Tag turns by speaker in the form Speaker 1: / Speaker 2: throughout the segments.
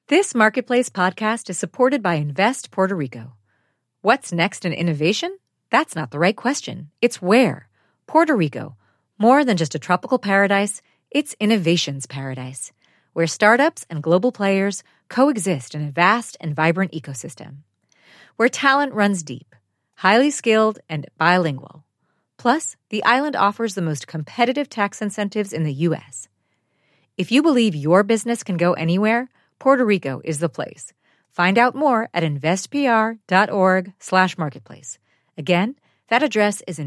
Speaker 1: This Marketplace podcast is supported by Invest Puerto Rico. What's next in innovation? That's not the right question. It's where. Puerto Rico. More than just a tropical paradise, it's innovation's paradise, where startups and global players coexist in a vast and vibrant ecosystem. Where talent runs deep, highly skilled, and bilingual. Plus, the island offers the most competitive tax incentives in the U.S. If you believe your business can go anywhere, Puerto Rico is the place. Find out more at investpr.org/marketplace. Again, that address is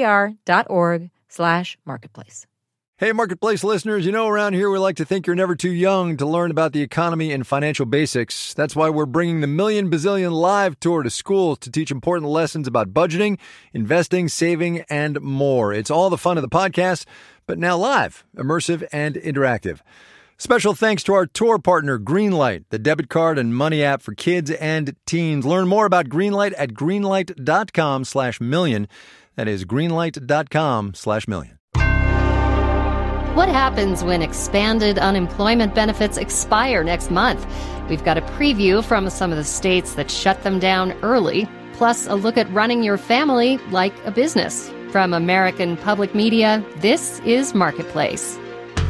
Speaker 1: investpr.org/marketplace.
Speaker 2: Hey, Marketplace listeners, you know around here we like to think you're never too young to learn about the economy and financial basics. That's why we're bringing the Million Bazillion Live Tour to schools to teach important lessons about budgeting, investing, saving, and more. It's all the fun of the podcast, but now live, immersive, and interactive. Special thanks to our tour partner, Greenlight, the debit card and money app for kids and teens. Learn more about Greenlight at greenlight.com/million. That is greenlight.com/million.
Speaker 3: What happens when expanded unemployment benefits expire next month? We've got a preview from some of the states that shut them down early, plus a look at running your family like a business. From American Public Media, this is Marketplace.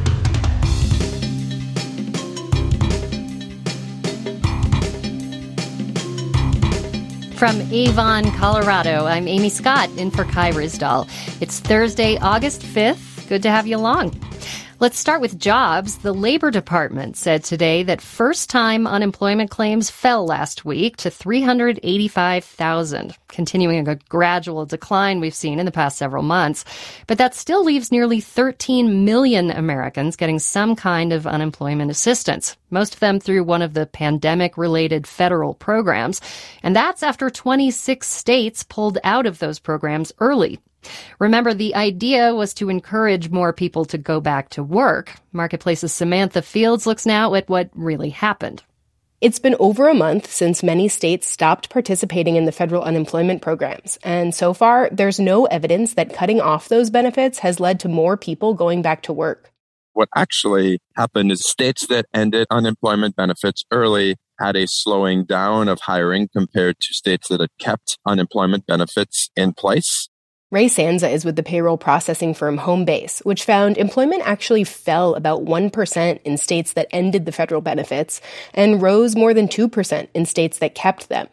Speaker 3: From Avon, Colorado, I'm Amy Scott, in for Kai Ryssdal. It's Thursday, August 5th. Good to have you along. Let's start with jobs. The Labor Department said today that first-time unemployment claims fell last week to 385,000, continuing a gradual decline we've seen in the past several months. But that still leaves nearly 13 million Americans getting some kind of unemployment assistance, most of them through one of the pandemic-related federal programs. And that's after 26 states pulled out of those programs early. Remember, the idea was to encourage more people to go back to work. Marketplace's Samantha Fields looks now at what really happened.
Speaker 4: It's been over a month since many states stopped participating in the federal unemployment programs, and so far, there's no evidence that cutting off those benefits has led to more people going back to work.
Speaker 5: What actually happened is states that ended unemployment benefits early had a slowing down of hiring compared to states that had kept unemployment benefits in place.
Speaker 4: Ray Sanza is with the payroll processing firm Homebase, which found employment actually fell about 1% in states that ended the federal benefits and rose more than 2% in states that kept them.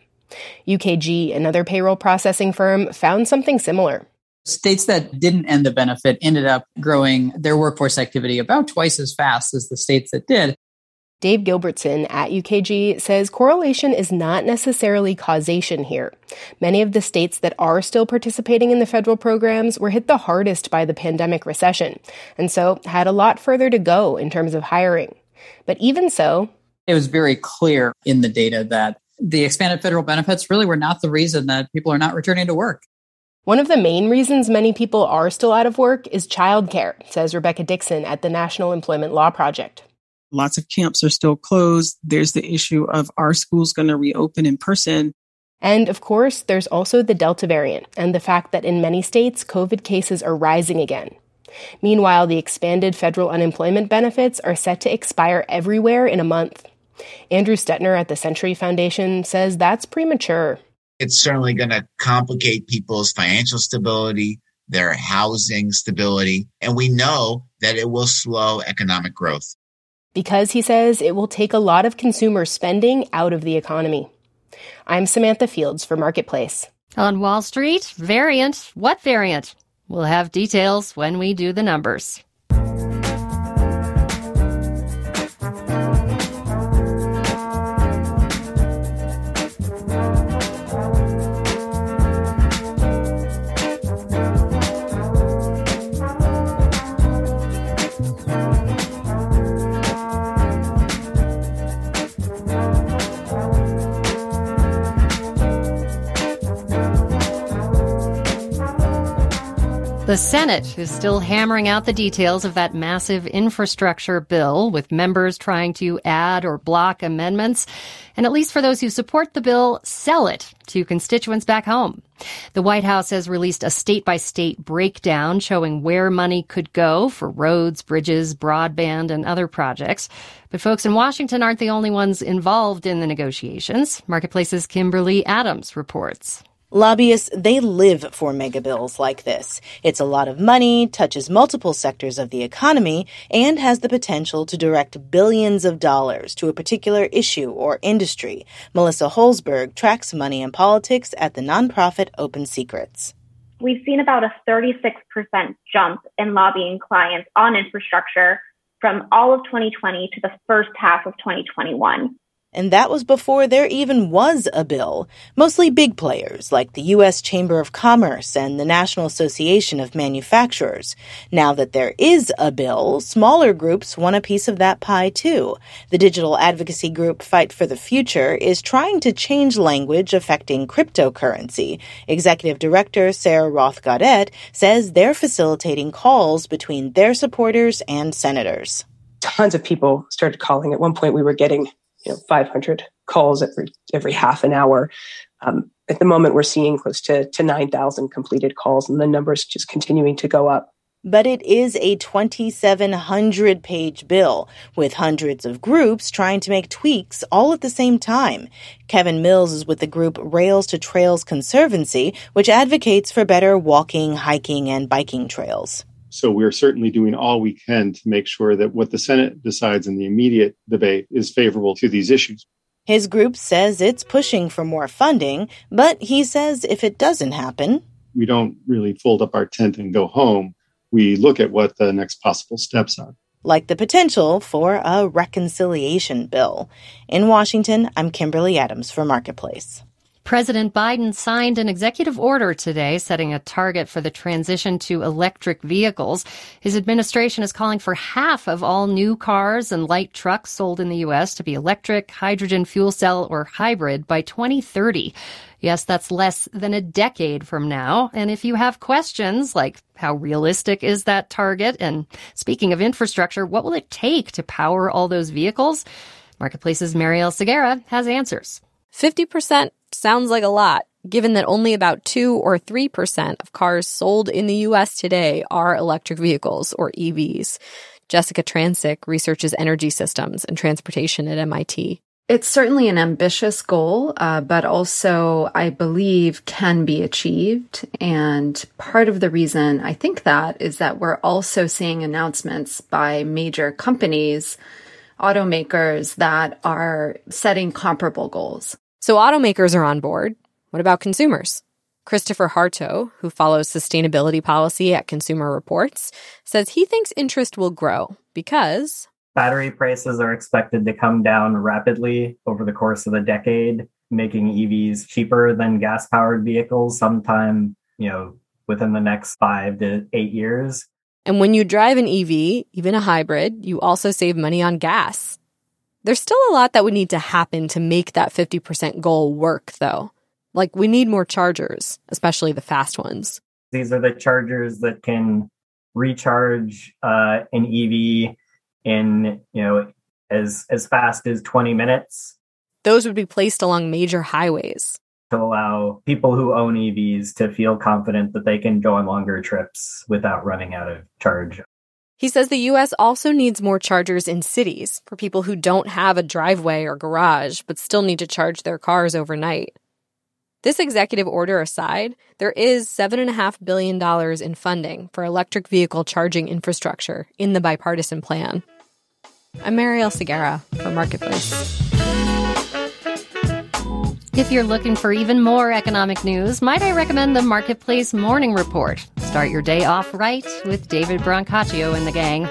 Speaker 4: UKG, another payroll processing firm, found something similar.
Speaker 6: States that didn't end the benefit ended up growing their workforce activity about twice as fast as the states that did.
Speaker 4: Dave Gilbertson at UKG says correlation is not necessarily causation here. Many of the states that are still participating in the federal programs were hit the hardest by the pandemic recession, and so had a lot further to go in terms of hiring. But even so,
Speaker 6: it was very clear in the data that the expanded federal benefits really were not the reason that people are not returning to work.
Speaker 4: One of the main reasons many people are still out of work is childcare, says Rebecca Dixon at the National Employment Law Project.
Speaker 7: Lots of camps are still closed. There's the issue of are schools going to reopen in person?
Speaker 4: And of course, there's also the Delta variant and the fact that in many states, COVID cases are rising again. Meanwhile, the expanded federal unemployment benefits are set to expire everywhere in a month. Andrew Stetner at the Century Foundation says that's premature.
Speaker 8: It's certainly going to complicate people's financial stability, their housing stability, and we know that it will slow economic growth.
Speaker 4: Because, he says, it will take a lot of consumer spending out of the economy. I'm Samantha Fields for Marketplace.
Speaker 3: On Wall Street, variant. What variant? We'll have details when we do the numbers. The Senate is still hammering out the details of that massive infrastructure bill, with members trying to add or block amendments, and at least for those who support the bill, sell it to constituents back home. The White House has released a state-by-state breakdown showing where money could go for roads, bridges, broadband, and other projects. But folks in Washington aren't the only ones involved in the negotiations. Marketplace's Kimberly Adams reports.
Speaker 9: Lobbyists, they live for mega bills like this. It's a lot of money, touches multiple sectors of the economy, and has the potential to direct billions of dollars to a particular issue or industry. Melissa Holzberg tracks money and politics at the nonprofit Open Secrets.
Speaker 10: We've seen about a 36% jump in lobbying clients on infrastructure from all of 2020 to the first half of 2021.
Speaker 9: And that was before there even was a bill. Mostly big players like the U.S. Chamber of Commerce and the National Association of Manufacturers. Now that there is a bill, smaller groups want a piece of that pie too. The digital advocacy group Fight for the Future is trying to change language affecting cryptocurrency. Executive Director Sarah Roth-Gaudette says they're facilitating calls between their supporters and senators.
Speaker 11: Tons of people started calling. At one point, we were getting 500 calls every half an hour. At the moment, we're seeing close to 9,000 completed calls, and the number's just continuing to go up.
Speaker 9: But it is a 2,700-page bill, with hundreds of groups trying to make tweaks all at the same time. Kevin Mills is with the group Rails to Trails Conservancy, which advocates for better walking, hiking, and biking trails.
Speaker 12: So we're certainly doing all we can to make sure that what the Senate decides in the immediate debate is favorable to these issues.
Speaker 9: His group says it's pushing for more funding, but he says if it doesn't happen,
Speaker 12: we don't really fold up our tent and go home. We look at what the next possible steps are.
Speaker 9: Like the potential for a reconciliation bill. In Washington, I'm Kimberly Adams for Marketplace.
Speaker 3: President Biden signed an executive order today setting a target for the transition to electric vehicles. His administration is calling for half of all new cars and light trucks sold in the U.S. to be electric, hydrogen fuel cell, or hybrid by 2030. Yes, that's less than a decade from now. And if you have questions like how realistic is that target? And speaking of infrastructure, what will it take to power all those vehicles? Marketplace's Marielle Segura has answers.
Speaker 13: 50% sounds like a lot, given that only about 2 or 3% of cars sold in the U.S. today are electric vehicles, or EVs. Jessica Transick researches energy systems and transportation at MIT.
Speaker 14: It's certainly an ambitious goal, but also, I believe, can be achieved. And part of the reason I think that is that we're also seeing announcements by major companies, automakers, that are setting comparable goals.
Speaker 13: So automakers are on board. What about consumers? Christopher Harto, who follows sustainability policy at Consumer Reports, says he thinks interest will grow because
Speaker 15: battery prices are expected to come down rapidly over the course of the decade, making EVs cheaper than gas-powered vehicles sometime, within the next 5 to 8 years.
Speaker 13: And when you drive an EV, even a hybrid, you also save money on gas. There's still a lot that would need to happen to make that 50% goal work, though. Like, we need more chargers, especially the fast ones.
Speaker 15: These are the chargers that can recharge an EV in, as fast as 20 minutes.
Speaker 13: Those would be placed along major highways
Speaker 15: to allow people who own EVs to feel confident that they can go on longer trips without running out of charge.
Speaker 13: He says the U.S. also needs more chargers in cities for people who don't have a driveway or garage but still need to charge their cars overnight. This executive order aside, there is $7.5 billion in funding for electric vehicle charging infrastructure in the bipartisan plan. I'm Marielle Segura for Marketplace.
Speaker 3: If you're looking for even more economic news, might I recommend the Marketplace Morning Report? Start your day off right with David Brancaccio and the gang.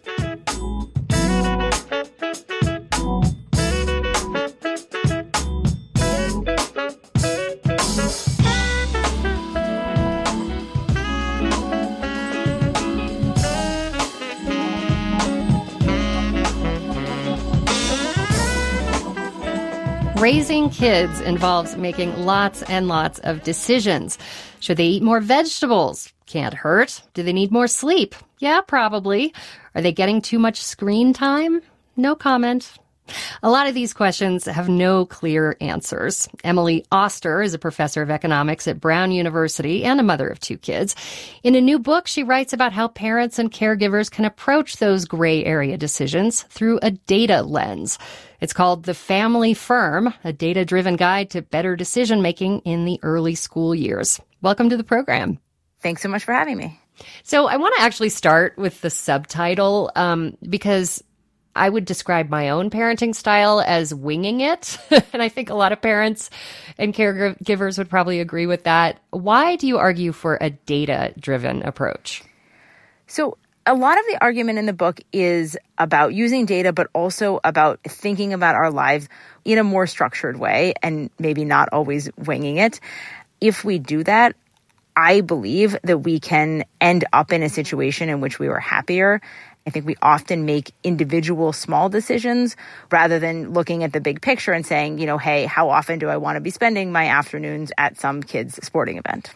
Speaker 3: Raising kids involves making lots and lots of decisions. Should they eat more vegetables? Can't hurt. Do they need more sleep? Yeah, probably. Are they getting too much screen time? No comment. A lot of these questions have no clear answers. Emily Oster is a professor of economics at Brown University and a mother of 2 kids. In a new book, she writes about how parents and caregivers can approach those gray area decisions through a data lens. It's called The Family Firm, a data-driven guide to better decision-making in the early school years. Welcome to the program.
Speaker 16: Thanks so much for having me.
Speaker 3: So I want to actually start with the subtitle because I would describe my own parenting style as winging it. And I think a lot of parents and caregivers would probably agree with that. Why do you argue for a data-driven approach?
Speaker 16: So a lot of the argument in the book is about using data, but also about thinking about our lives in a more structured way and maybe not always winging it. If we do that, I believe that we can end up in a situation in which we were happier. I think we often make individual small decisions rather than looking at the big picture and saying, hey, how often do I want to be spending my afternoons at some kid's sporting event?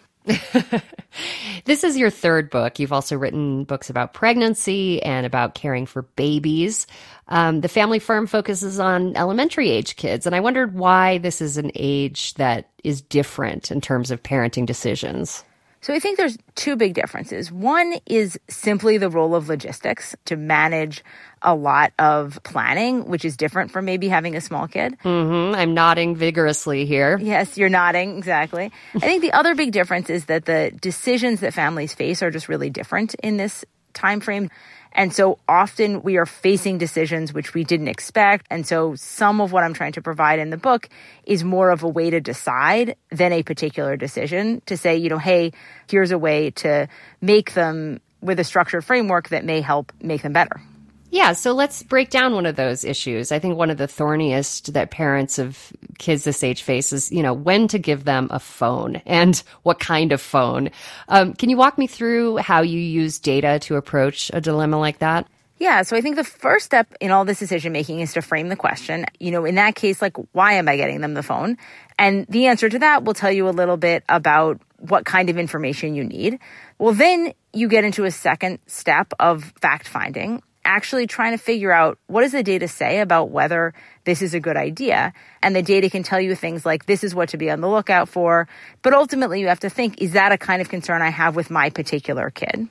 Speaker 3: This is your 3rd book. You've also written books about pregnancy and about caring for babies. The Family Firm focuses on elementary age kids, and I wondered why this is an age that is different in terms of parenting decisions.
Speaker 16: So I think there's 2 big differences. One is simply the role of logistics to manage a lot of planning, which is different from maybe having a small kid.
Speaker 3: Mm-hmm. I'm nodding vigorously here.
Speaker 16: Yes, you're nodding. Exactly. I think the other big difference is that the decisions that families face are just really different in this time frame. And so often we are facing decisions which we didn't expect. And so some of what I'm trying to provide in the book is more of a way to decide than a particular decision to say, hey, here's a way to make them with a structured framework that may help make them better.
Speaker 3: Yeah, so let's break down one of those issues. I think one of the thorniest that parents of kids this age face is, when to give them a phone and what kind of phone. Can you walk me through how you use data to approach a dilemma like that?
Speaker 16: Yeah, so I think the first step in all this decision-making is to frame the question. In that case, why am I getting them the phone? And the answer to that will tell you a little bit about what kind of information you need. Well, then you get into a second step of fact-finding, actually trying to figure out what does the data say about whether this is a good idea. And the data can tell you things like this is what to be on the lookout for. But ultimately you have to think, is that a kind of concern I have with my particular kid?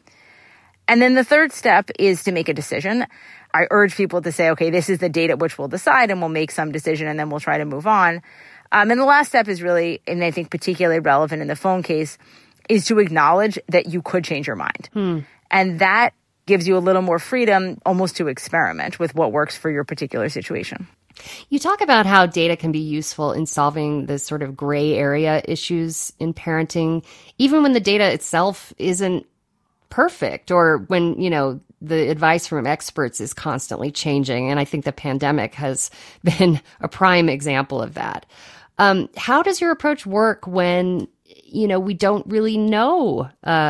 Speaker 16: And then the third step is to make a decision. I urge people to say, okay, this is the date at which we'll decide and we'll make some decision and then we'll try to move on. And the last step is really, and I think particularly relevant in the phone case, is to acknowledge that you could change your mind. And that gives you a little more freedom almost to experiment with what works for your particular situation.
Speaker 3: You talk about how data can be useful in solving the sort of gray area issues in parenting, even when the data itself isn't perfect or when, the advice from experts is constantly changing. And I think the pandemic has been a prime example of that. How does your approach work when, we don't really know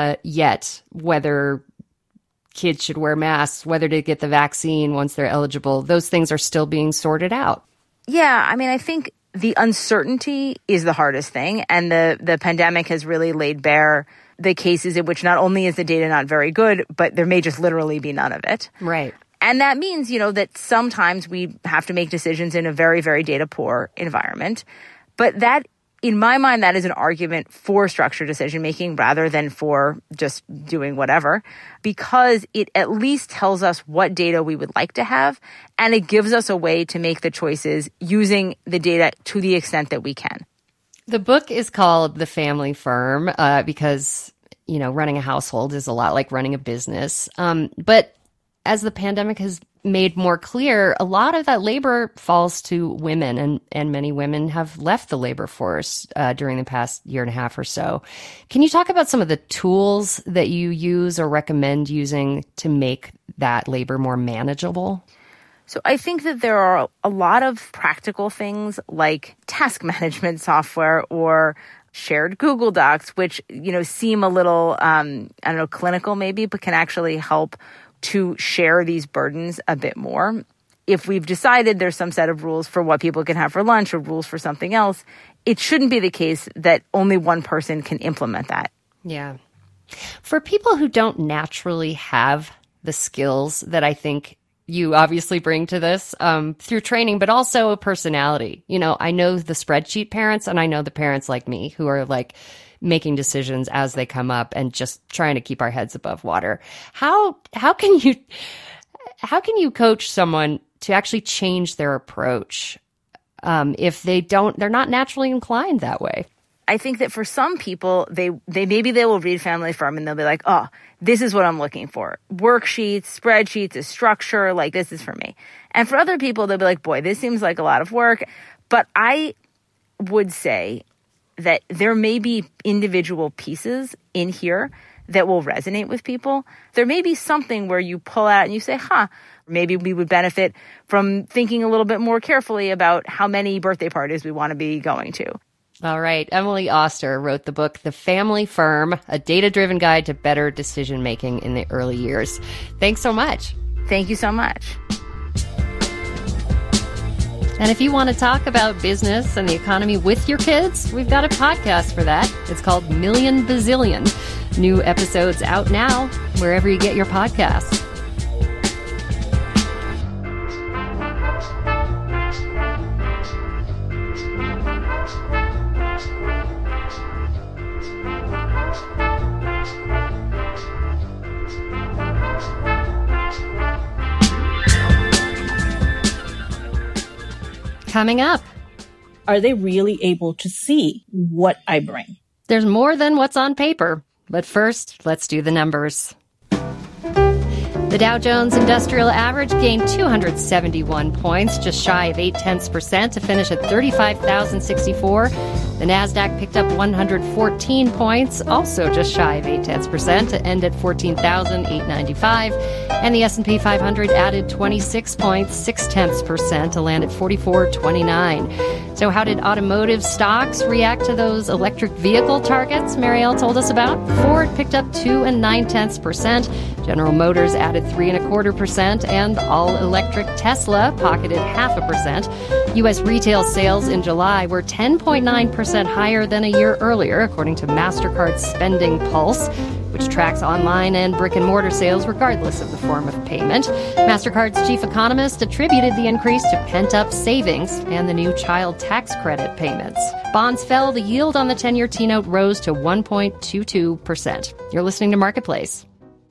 Speaker 3: yet whether kids should wear masks, whether to get the vaccine once they're eligible? Those things are still being sorted out.
Speaker 16: Yeah, I think the uncertainty is the hardest thing. And the pandemic has really laid bare the cases in which not only is the data not very good, but there may just literally be none of it.
Speaker 3: Right.
Speaker 16: And that means, that sometimes we have to make decisions in a very, very data poor environment. But that, in my mind, that is an argument for structured decision-making rather than for just doing whatever, because it at least tells us what data we would like to have, and it gives us a way to make the choices using the data to the extent that we can.
Speaker 3: The book is called The Family Firm because, running a household is a lot like running a business. But as the pandemic has made more clear, a lot of that labor falls to women, and many women have left the labor force during the past year and a half or so. Can you talk about some of the tools that you use or recommend using to make that labor more manageable?
Speaker 16: So I think that there are a lot of practical things like task management software or shared Google Docs, which, seem a little, clinical maybe, but can actually help to share these burdens a bit more. If we've decided there's some set of rules for what people can have for lunch or rules for something else, it shouldn't be the case that only one person can implement that.
Speaker 3: Yeah. For people who don't naturally have the skills that I think you obviously bring to this through training, but also a personality. You know, I know the spreadsheet parents and I know the parents like me who are like making decisions as they come up and just trying to keep our heads above water. How can you coach someone to actually change their approach if they're not naturally inclined that way?
Speaker 16: I think that for some people, they maybe they will read Family Firm and they'll be like, oh, this is what I'm looking for. Worksheets, spreadsheets, a structure, like this is for me. And for other people, they'll be like, boy, this seems like a lot of work. But I would say that there may be individual pieces in here that will resonate with people. There may be something where you pull out and you say, maybe we would benefit from thinking a little bit more carefully about how many birthday parties we want to be going to.
Speaker 3: All right. Emily Oster wrote the book, The Family Firm, a data-driven guide to better decision-making in the early years. Thanks so much.
Speaker 16: Thank you so much.
Speaker 3: And if you want to talk about business and the economy with your kids, we've got a podcast for that. It's called Million Bazillion. New episodes out now, wherever you get your podcasts. Coming up.
Speaker 17: Are they really able to see what I bring?
Speaker 3: There's more than what's on paper. But first, let's do the numbers. The Dow Jones Industrial Average gained 271 points, just shy of 0.8% to finish at 35,064. The Nasdaq picked up 114 points, also just shy of 0.8% to end at 14,895. And the S&P 500 added 26 points, 0.6% to land at 4429. So how did automotive stocks react to those electric vehicle targets Marielle told us about? Ford picked up 2.9%. General Motors added 3.25%, and all-electric Tesla pocketed 0.5%. U.S. retail sales in July were 10.9% higher than a year earlier, according to MasterCard's Spending Pulse, which tracks online and brick-and-mortar sales regardless of the form of payment. MasterCard's chief economist attributed the increase to pent-up savings and the new child tax credit payments. Bonds fell. The yield on the 10-year T-note rose to 1.22%. You're listening to Marketplace.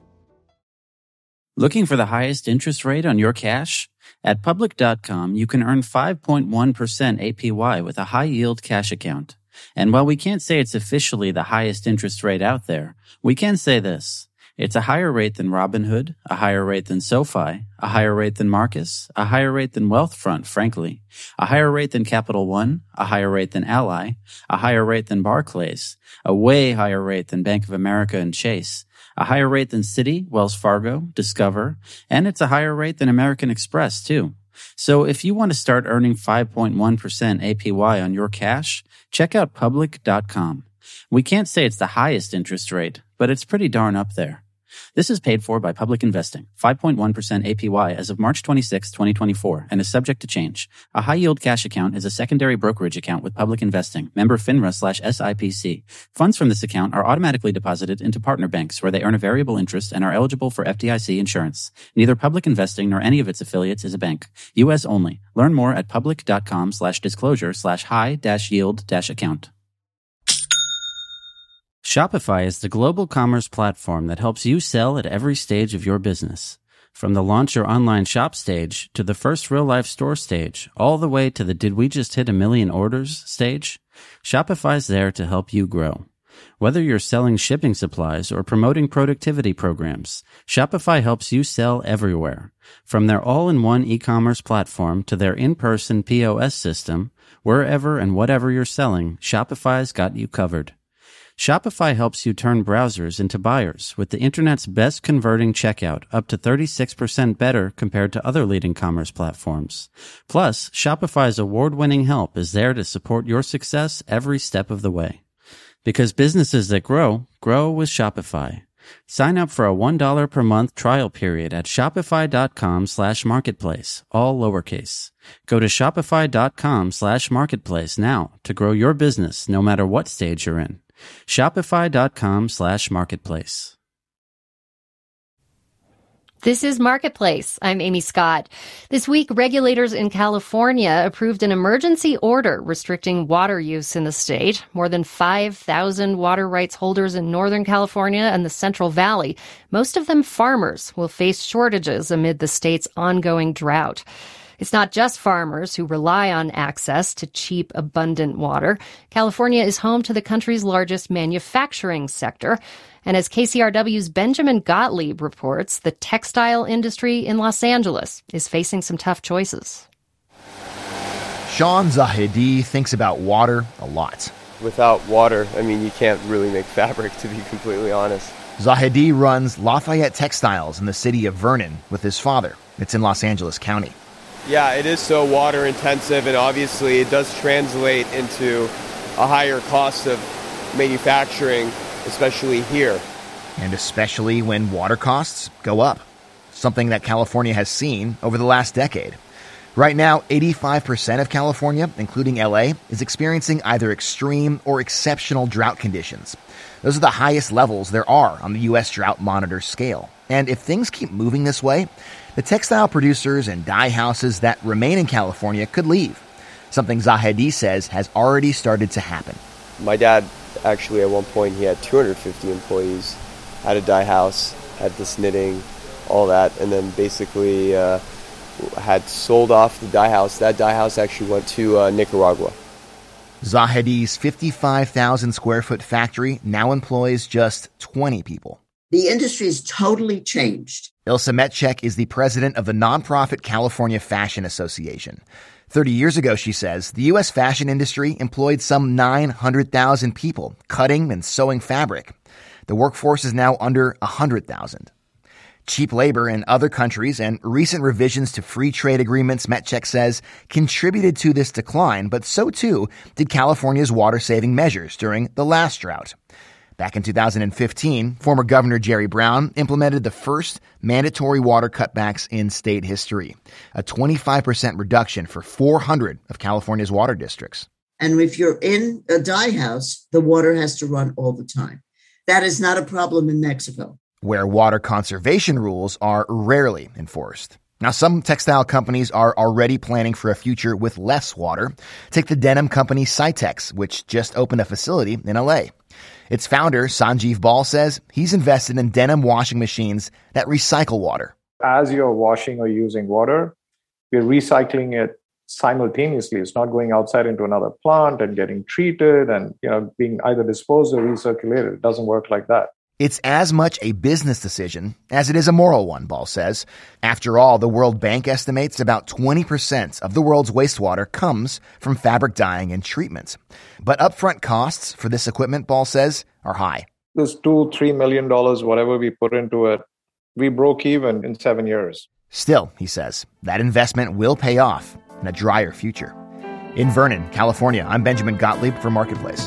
Speaker 18: Looking for the highest interest rate on your cash? At Public.com, you can earn 5.1% APY with a high-yield cash account. And while we can't say it's officially the highest interest rate out there, we can say this. It's a higher rate than Robinhood, a higher rate than SoFi, a higher rate than Marcus, a higher rate than Wealthfront, frankly, a higher rate than Capital One, a higher rate than Ally, a higher rate than Barclays, a way higher rate than Bank of America and Chase, a higher rate than Citi, Wells Fargo, Discover, and it's a higher rate than American Express, too. So if you want to start earning 5.1% APY on your cash, check out Public.com. We can't say it's the highest interest rate, but it's pretty darn up there. This is paid for by Public Investing, 5.1% APY as of March 26, 2024, and is subject to change. A high-yield cash account is a secondary brokerage account with Public Investing, member FINRA/SIPC. Funds from this account are automatically deposited into partner banks where they earn a variable interest and are eligible for FDIC insurance. Neither Public Investing nor any of its affiliates is a bank. U.S. only. Learn more at public.com/disclosure/high-yield-account. Shopify is the global commerce platform that helps you sell at every stage of your business. From the launch your online shop stage to the first real-life store stage, all the way to the did we just hit 1 million orders stage, Shopify's there to help you grow. Whether you're selling shipping supplies or promoting productivity programs, Shopify helps you sell everywhere. From their all-in-one e-commerce platform to their in-person POS system, wherever and whatever you're selling, Shopify's got you covered. Shopify helps you turn browsers into buyers with the internet's best converting checkout, up to 36% better compared to other leading commerce platforms. Plus, Shopify's award-winning help is there to support your success every step of the way. Because businesses that grow, grow with Shopify. Sign up for a $1 per month trial period at shopify.com/marketplace, all lowercase. Go to shopify.com/marketplace now to grow your business no matter what stage you're in. Shopify.com/marketplace.
Speaker 3: This is Marketplace. I'm Amy Scott. This week, regulators in California approved an emergency order restricting water use in the state. More than 5,000 water rights holders in Northern California and the Central Valley, most of them farmers, will face shortages amid the state's ongoing drought. It's not just farmers who rely on access to cheap, abundant water. California is home to the country's largest manufacturing sector. And as KCRW's Benjamin Gottlieb reports, the textile industry in Los Angeles is facing some tough choices.
Speaker 19: Sean Zahedi thinks about water a lot.
Speaker 20: Without water, you can't really make fabric, to be completely honest.
Speaker 19: Zahedi runs Lafayette Textiles in the city of Vernon with his father. It's in Los Angeles County.
Speaker 20: Yeah, it is so water intensive, and obviously it does translate into a higher cost of manufacturing, especially here.
Speaker 19: And especially when water costs go up, something that California has seen over the last decade. Right now, 85% of California, including LA, is experiencing either extreme or exceptional drought conditions. Those are the highest levels there are on the U.S. Drought Monitor scale. And if things keep moving this way, the textile producers and dye houses that remain in California could leave, something Zahedi says has already started to happen.
Speaker 20: My dad, actually, at one point, he had 250 employees at a dye house, had this knitting, all that, and then basically had sold off the dye house. That dye house actually went to Nicaragua.
Speaker 19: Zahedi's 55,000 square foot factory now employs just 20 people.
Speaker 21: The industry has totally changed.
Speaker 19: Ilsa Metchek is the president of the nonprofit California Fashion Association. 30 years ago, she says, the U.S. fashion industry employed some 900,000 people cutting and sewing fabric. The workforce is now under 100,000. Cheap labor in other countries and recent revisions to free trade agreements, Metchek says, contributed to this decline, but so too did California's water-saving measures during the last drought. Back in 2015, former Governor Jerry Brown implemented the first mandatory water cutbacks in state history, a 25% reduction for 400 of California's water districts.
Speaker 21: And if you're in a dye house, the water has to run all the time. That is not a problem in Mexico,
Speaker 19: where water conservation rules are rarely enforced. Now, some textile companies are already planning for a future with less water. Take the denim company Cytex, which just opened a facility in LA. Its founder, Sanjeev Bal, says he's invested in denim washing machines that recycle water.
Speaker 22: As you're washing or using water, we're recycling it simultaneously. It's not going outside into another plant and getting treated and being either disposed or recirculated. It doesn't work like that.
Speaker 19: It's as much a business decision as it is a moral one, Bal says. After all, the World Bank estimates about 20% of the world's wastewater comes from fabric dyeing and treatment. But upfront costs for this equipment, Bal says, are high.
Speaker 22: This $2-3 million, whatever we put into it, we broke even in 7 years.
Speaker 19: Still, he says, that investment will pay off in a drier future. In Vernon, California, I'm Benjamin Gottlieb for Marketplace.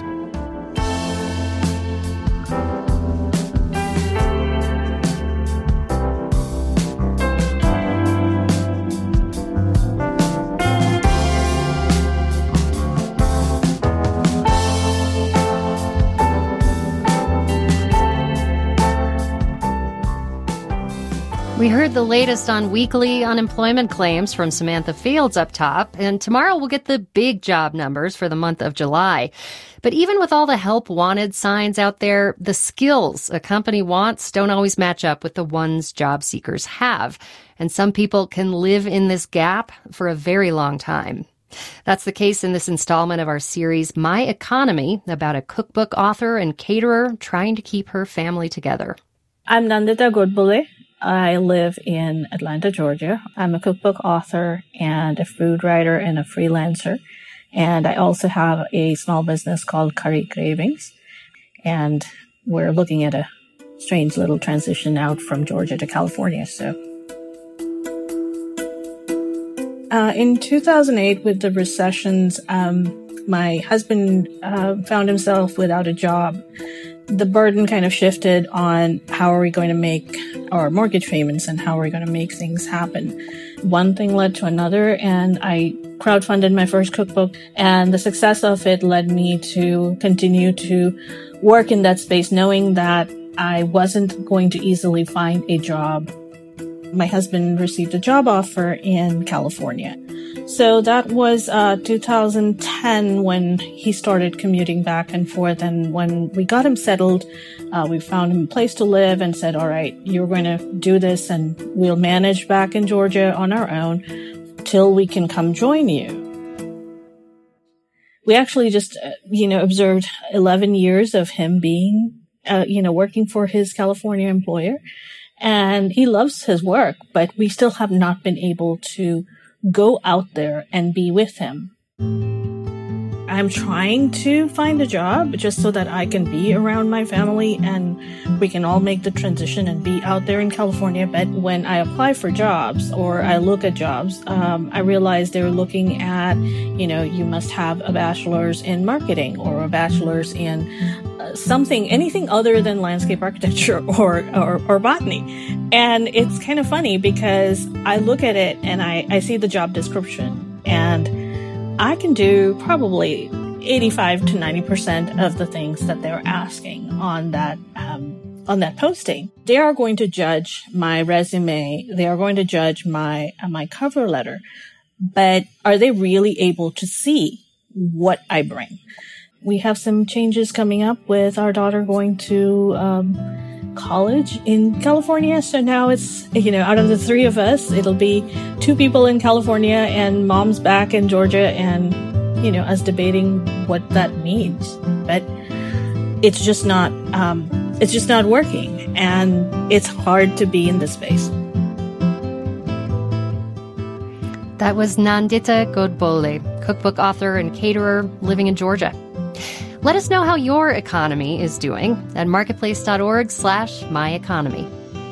Speaker 3: We heard the latest on weekly unemployment claims from Samantha Fields up top, and tomorrow we'll get the big job numbers for the month of July. But even with all the help wanted signs out there, the skills a company wants don't always match up with the ones job seekers have. And some people can live in this gap for a very long time. That's the case in this installment of our series, My Economy, about a cookbook author and caterer trying to keep her family together.
Speaker 17: I'm Nandita Godbole. I live in Atlanta, Georgia. I'm a cookbook author and a food writer and a freelancer. And I also have a small business called Curry Cravings. And we're looking at a strange little transition out from Georgia to California. So In 2008, with the recessions, my husband found himself without a job. The burden kind of shifted on how are we going to make our mortgage payments and how are we going to make things happen. One thing led to another, and I crowdfunded my first cookbook, and the success of it led me to continue to work in that space, knowing that I wasn't going to easily find a job. My husband received a job offer in California. So that was 2010 when he started commuting back and forth. And when we got him settled, we found him a place to live and said, all right, you're going to do this and we'll manage back in Georgia on our own till we can come join you. We actually just, observed 11 years of him being, working for his California employer. And he loves his work, but we still have not been able to go out there and be with him. I'm trying to find a job just so that I can be around my family and we can all make the transition and be out there in California. But when I apply for jobs or I look at jobs, I realize they're looking at, you must have a bachelor's in marketing or a bachelor's in anything other than landscape architecture or botany. And it's kind of funny because I look at it and I see the job description and I can do probably 85 to 90% of the things that they're asking on that posting. They are going to judge my resume. They are going to judge my cover letter. But are they really able to see what I bring? We have some changes coming up with our daughter going to college in California. So now it's, out of the three of us, it'll be 2 people in California and mom's back in Georgia and, us debating what that means. But it's just not working. And it's hard to be in this space.
Speaker 3: That was Nandita Godbole, cookbook author and caterer living in Georgia. Let us know how your economy is doing at marketplace.org/myeconomy.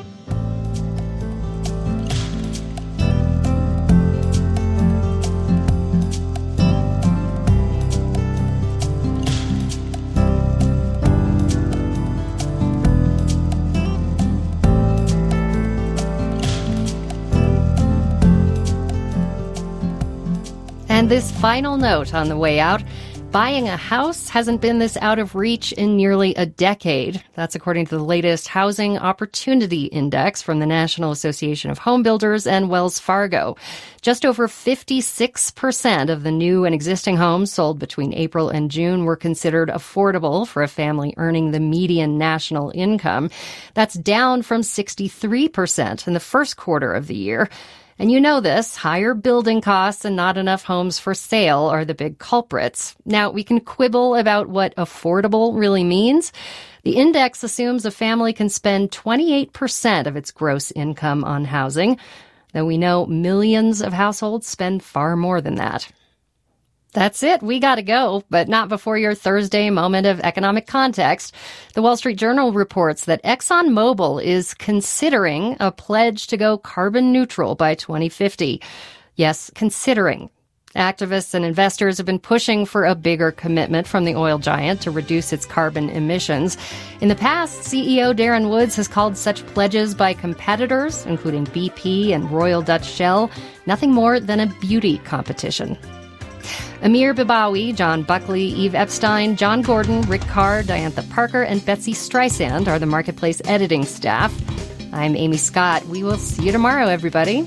Speaker 3: And this final note on the way out. Buying a house hasn't been this out of reach in nearly a decade. That's according to the latest Housing Opportunity Index from the National Association of Home Builders and Wells Fargo. Just over 56% of the new and existing homes sold between April and June were considered affordable for a family earning the median national income. That's down from 63% in the first quarter of the year. And you know this, higher building costs and not enough homes for sale are the big culprits. Now, we can quibble about what affordable really means. The index assumes a family can spend 28% of its gross income on housing, though we know millions of households spend far more than that. That's it. We got to go, but not before your Thursday moment of economic context. The Wall Street Journal reports that ExxonMobil is considering a pledge to go carbon neutral by 2050. Yes, considering. Activists and investors have been pushing for a bigger commitment from the oil giant to reduce its carbon emissions. In the past, CEO Darren Woods has called such pledges by competitors, including BP and Royal Dutch Shell, nothing more than a beauty competition. Amir Bibawi, John Buckley, Eve Epstein, John Gordon, Rick Carr, Diantha Parker, and Betsy Streisand are the Marketplace editing staff. I'm Amy Scott. We will see you tomorrow, everybody.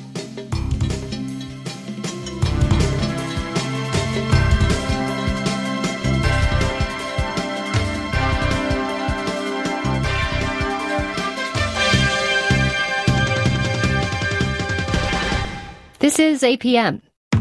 Speaker 3: This is APM.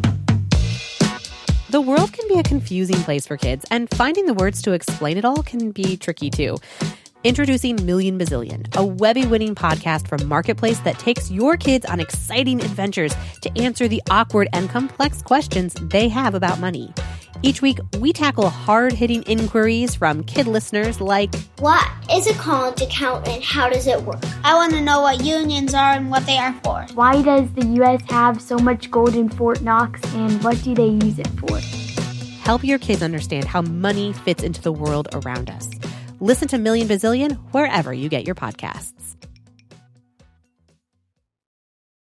Speaker 1: The world can be a confusing place for kids, and finding the words to explain it all can be tricky too. Introducing Million Bazillion, a Webby-winning podcast from Marketplace that takes your kids on exciting adventures to answer the awkward and complex questions they have about money. Each week, we tackle hard-hitting inquiries from kid listeners like,
Speaker 2: what is a college account and how does it work? I want to know what unions are and what they are for.
Speaker 5: Why does the U.S. have so much gold in Fort Knox and what do they use it for?
Speaker 1: Help your kids understand how money fits into the world around us. Listen to Million Bazillion wherever you get your podcasts.